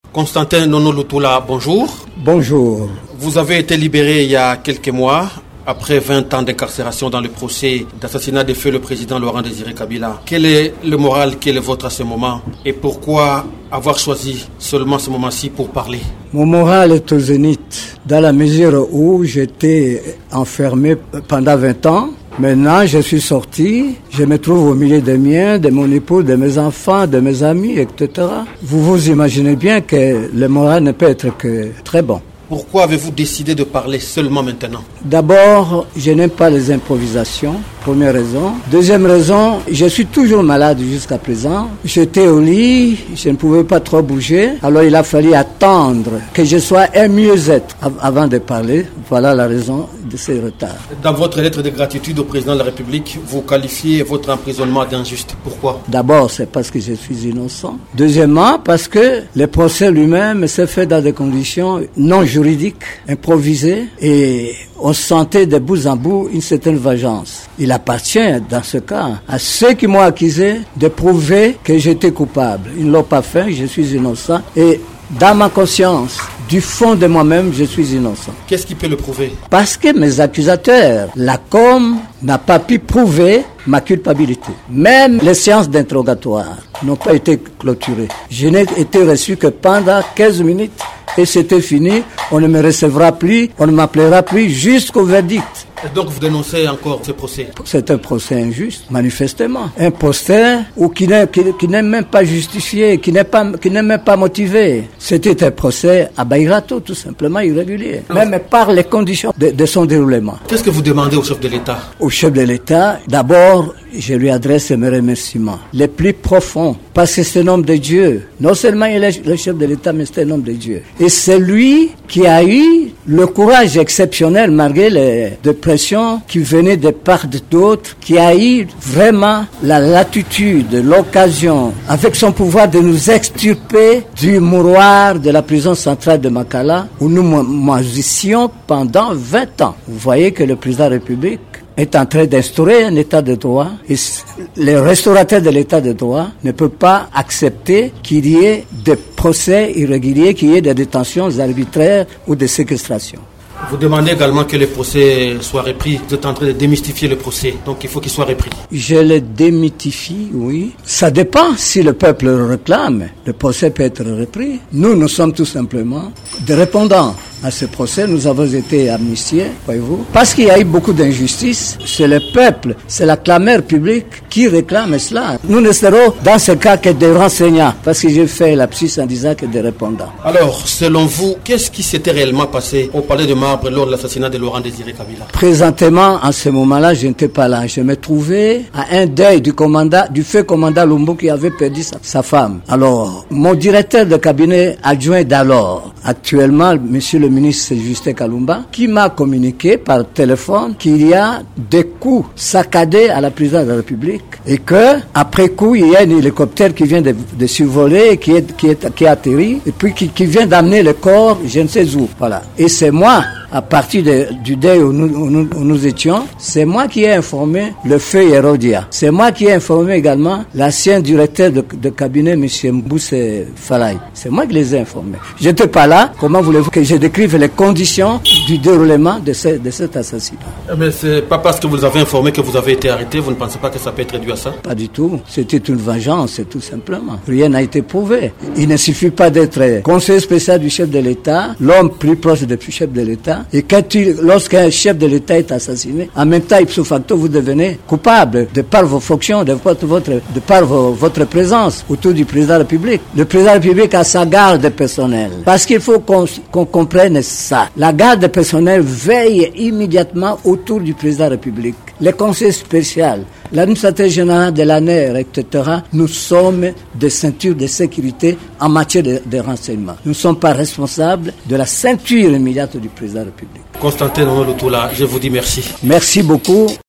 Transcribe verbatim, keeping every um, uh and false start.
Constantin Nono Lutoula, bonjour. Bonjour. Vous avez été libéré il y a quelques mois, après vingt ans d'incarcération dans le procès d'assassinat de feu le président Laurent Désiré Kabila. Quel est le moral, quel est votre à ce moment et pourquoi avoir choisi seulement ce moment-ci pour parler? Mon moral est au zénith, dans la mesure où j'étais enfermé pendant vingt ans. Maintenant, je suis sorti, je me trouve au milieu des miens, de mon époux, de mes enfants, de mes amis, et cetera. Vous vous imaginez bien que le moral ne peut être que très bon. Pourquoi avez-vous décidé de parler seulement maintenant? D'abord, je n'aime pas les improvisations, première raison. Deuxième raison, je suis toujours malade jusqu'à présent. J'étais au lit, je ne pouvais pas trop bouger. Alors il a fallu attendre que je sois un mieux-être avant de parler. Voilà la raison de ce retard. Dans votre lettre de gratitude au président de la République, vous qualifiez votre emprisonnement d'injuste. Pourquoi? D'abord, c'est parce que je suis innocent. Deuxièmement, parce que le procès lui-même s'est fait dans des conditions non juridiques. juridique, improvisé, et on sentait de bout en bout une certaine vengeance. Il appartient, dans ce cas, à ceux qui m'ont accusé de prouver que j'étais coupable. Ils ne l'ont pas fait, je suis innocent, et dans ma conscience, du fond de moi-même, je suis innocent. Qu'est-ce qui peut le prouver? Parce que mes accusateurs, la C O M, n'a pas pu prouver ma culpabilité. Même les séances d'interrogatoire n'ont pas été clôturées. Je n'ai été reçu que pendant quinze minutes et c'était fini. On ne me recevra plus, on ne m'appellera plus jusqu'au verdict. Et donc vous dénoncez encore ce procès? C'est un procès injuste, manifestement. Un procès où qui n'est, qui, qui n'est même pas justifié, qui n'est pas, qui n'est même pas motivé. C'était un procès à Baïrato, tout simplement irrégulier. Même par les conditions de, de son déroulement. Qu'est-ce que vous demandez au chef de l'État? Au chef de l'État, d'abord, je lui adresse mes remerciements les plus profonds, parce que c'est un homme de Dieu. Non seulement il est le chef de l'État, mais c'est un homme de Dieu. Et c'est lui qui a eu le courage exceptionnel, malgré les pressions qui venaient de part et d'autre, qui a eu vraiment la latitude, l'occasion, avec son pouvoir de nous extirper du mouroir de la prison centrale de Makala, où nous moisissions pendant vingt ans. Vous voyez que le président de la République est en train d'instaurer un état de droit et les restaurateurs de l'état de droit ne peuvent pas accepter qu'il y ait des procès irréguliers, qu'il y ait des détentions arbitraires ou des séquestrations. Vous demandez également que le procès soit repris. Vous êtes en train de démystifier le procès, donc il faut qu'il soit repris. Je le démystifie, oui. Ça dépend si le peuple le réclame. Le procès peut être repris. Nous, nous sommes tout simplement des répondants à ce procès. Nous avons été amnistiés, voyez-vous. Parce qu'il y a eu beaucoup d'injustices. C'est le peuple, c'est la clameur publique qui réclame cela. Nous ne serons dans ce cas que des renseignants, parce que j'ai fait lapsus en disant que des répondants. Alors, selon vous, qu'est-ce qui s'était réellement passé au palais de Marbre lors de l'assassinat de Laurent Désiré Kabila? Présentement, en ce moment-là, je n'étais pas là. Je me trouvais à un deuil du commandant, du feu commandant Lumbu qui avait perdu sa, sa femme. Alors, mon directeur de cabinet adjoint d'alors, actuellement, monsieur le ministre Justin Kalumba, qui m'a communiqué par téléphone qu'il y a des coups saccadés à la présidence de la République et que, après coup, il y a un hélicoptère qui vient de, de survoler, qui est, qui est, qui est atterri et puis qui, qui vient d'amener le corps, je ne sais où. Voilà. Et c'est moi, à partir de, du deuil où nous, où, nous, où nous étions, c'est moi qui ai informé le feu Hérodia. C'est moi qui ai informé également l'ancien directeur de, de cabinet, M. Mbousse Falaï. C'est moi qui les ai informés. Je n'étais pas là. Comment voulez-vous que je décrive les conditions du déroulement de, ce, de cet assassinat? Mais c'est pas parce que vous avez informé que vous avez été arrêté, vous ne pensez pas que ça peut être réduit à ça? Pas du tout. C'était une vengeance, tout simplement. Rien n'a été prouvé. Il ne suffit pas d'être conseiller spécial du chef de l'État, l'homme plus proche du chef de l'État. Et quand tu, lorsqu'un chef de l'État est assassiné, en même temps, ipso facto, vous devenez coupable de par vos fonctions, de, votre, de par vos, votre présence autour du président de la République. Le président de la République a sa garde personnelle. Parce qu'il faut qu'on, qu'on comprenne ça. La garde personnelle veille immédiatement autour du président de la République. Les conseils spéciaux, l'administrateur général de l'A N E R, et cetera, nous sommes des ceintures de sécurité en matière de, de renseignement. Nous ne sommes pas responsables de la ceinture immédiate du président de la République. Constantin Nono Lutoula, je vous dis merci. Merci beaucoup.